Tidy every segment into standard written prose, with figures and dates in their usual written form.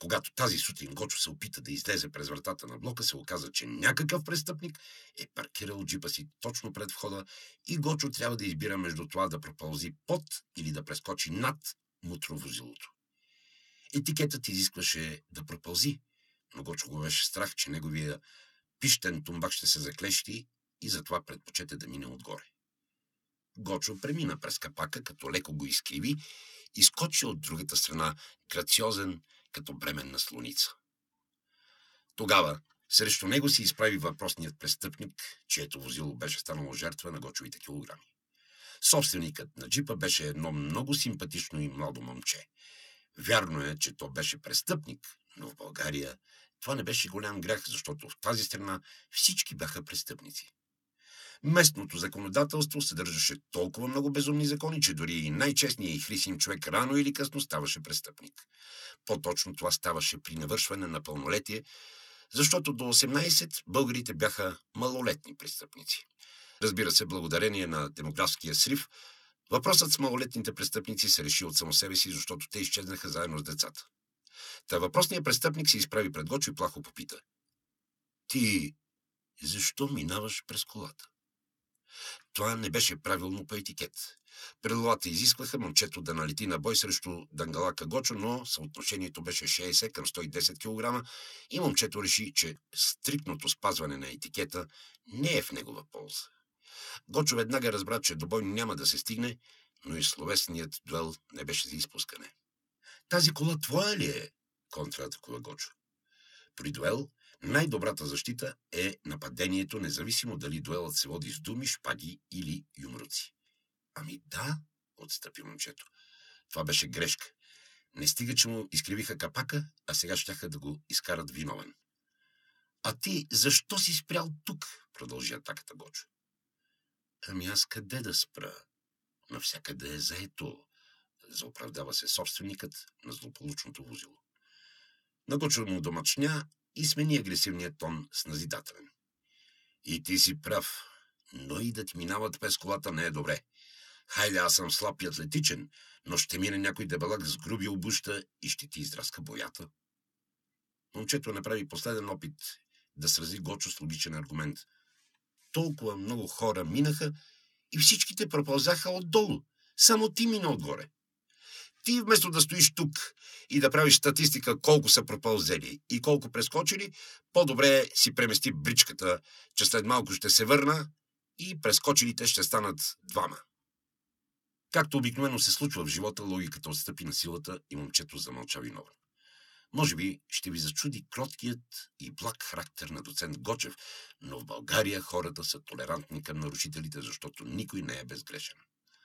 Когато тази сутрин Гочо се опита да излезе през вратата на блока, се оказа, че някакъв престъпник е паркирал джипа си точно пред входа и Гочо трябва да избира между това да пропълзи под или да прескочи над мутровозилото. Етикетът изискваше да пропълзи, но Гочо го беше страх, че неговия пищен тумбак ще се заклещи и затова предпочете да мине отгоре. Гочо премина през капака, като леко го изкриви и скочи от другата страна, грациозен, като бременна слоница. Тогава срещу него се изправи въпросният престъпник, чието возило беше станало жертва на Гочовите килограми. Собственикът на джипа беше едно много симпатично и младо момче. Вярно е, че то беше престъпник, но в България това не беше голям грях, защото в тази страна всички бяха престъпници. Местното законодателство съдържаше толкова много безумни закони, че дори и най-честният и хрисим човек рано или късно ставаше престъпник. По-точно това ставаше при навършване на пълнолетие, защото до 18 българите бяха малолетни престъпници. Разбира се, благодарение на демографския срив, въпросът с малолетните престъпници се реши от само себе си, защото те изчезнаха заедно с децата. Та въпросният престъпник се изправи пред Гочо и плахо попита: "Ти защо минаваш през колата?" Това не беше правилно по етикет. Правилата изискваха момчето да налети на бой срещу дангалака Гочо, но съотношението беше 60 към 110 кг и момчето реши, че стриктното спазване на етикета не е в негова полза. Гочо веднага разбра, че до бой няма да се стигне, но и словесният дуел не беше за изпускане. "Тази кола твоя ли е?" контратакува Гочо. При дуел най-добрата защита е нападението, независимо дали дуелът се води с думи, шпаги или юмруци. "Ами да", отстъпи момчето. Това беше грешка. Не стига, че му изкривиха капака, а сега щяха да го изкарат виновен. "А ти защо си спрял тук?" продължи атаката Гочо. "Ами аз къде да спра? Навсякъде е заето", заоправдава се собственикът на злополучното возило. На Гочо му домачня и смени агресивният тон с назидателен. "И ти си прав, но и да ти минават през колата не е добре. Хайде, аз съм слаб и атлетичен, но ще мине някой дебелак с груби обуща и ще ти издраска боята." Момчето направи последен опит да срази Гочо с логичен аргумент. "Толкова много хора минаха и всичките пропълзяха отдолу. Само ти мина отгоре. Ти вместо да стоиш тук и да правиш статистика колко са пропълзели и колко прескочили, по-добре си премести бричката, че след малко ще се върна и прескочилите ще станат двама." Както обикновено се случва в живота, логиката отстъпи на силата и момчето замълча виновен. Може би ще ви зачуди кроткият и благ характер на доцент Гочев, но в България хората са толерантни към нарушителите, защото никой не е безгрешен.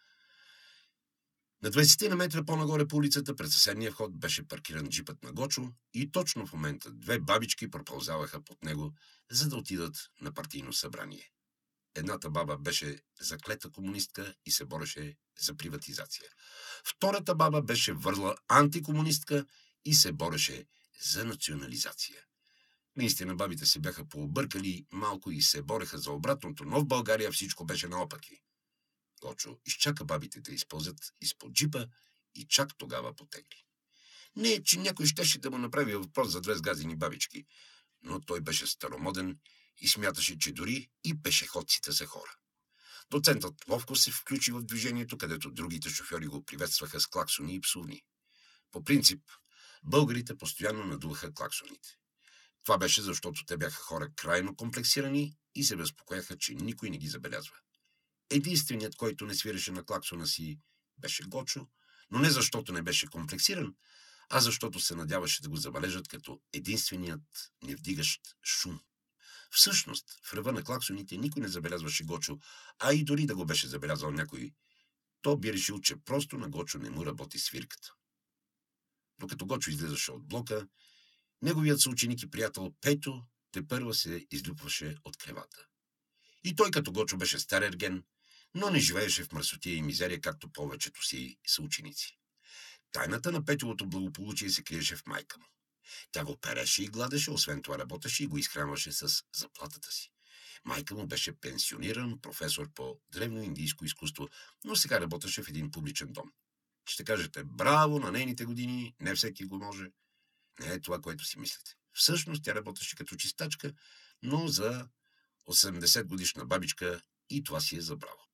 На 20 на метра по-нагоре по улицата, пред съседния вход, беше паркиран джипът на Гочо и точно в момента две бабички пропълзаваха под него, за да отидат на партийно събрание. Едната баба беше заклета комунистка и се бореше за приватизация. Втората баба беше върла антикомунистка и се бореше за национализация. Наистина бабите се бяха пообъркали малко и се бореха за обратното, но в България всичко беше наопаки. Гочо изчака бабите да изпълзят изпод джипа и чак тогава потегли. Не, че някой щеше да му направи въпрос за две сгазени бабички, но той беше старомоден и смяташе, че дори и пешеходците са хора. Доцентът ловко се включи в движението, където другите шофьори го приветстваха с клаксони и псувни. По принцип, българите постоянно надуваха клаксоните. Това беше, защото те бяха хора крайно комплексирани и се безпокояха, че никой не ги забелязва. Единственият, който не свиреше на клаксона си, беше Гочо, но не защото не беше комплексиран, а защото се надяваше да го забележат като единственият невдигащ шум. Всъщност, в ръва на клаксоните никой не забелязваше Гочо, а и дори да го беше забелязал някой, то би решил, че просто на Гочо не му работи свирката. Докато Гочо излизаше от блока, неговият съученик и приятел Пето тепърва се излюпваше от кревата. И той като Гочо беше стар ерген, но не живееше в мръсотия и мизерия, както повечето си съученици. Тайната на Петовото благополучие се криеше в майка му. Тя го переше и гладеше, освен това работеше и го изхранваше с заплатата си. Майка му беше пенсиониран професор по древно индийско изкуство, но сега работеше в един публичен дом. Ще кажете, браво на нейните години, не всеки го може. Не е това, което си мислите. Всъщност тя работеше като чистачка, но за 80 годишна бабичка и това си е забрала.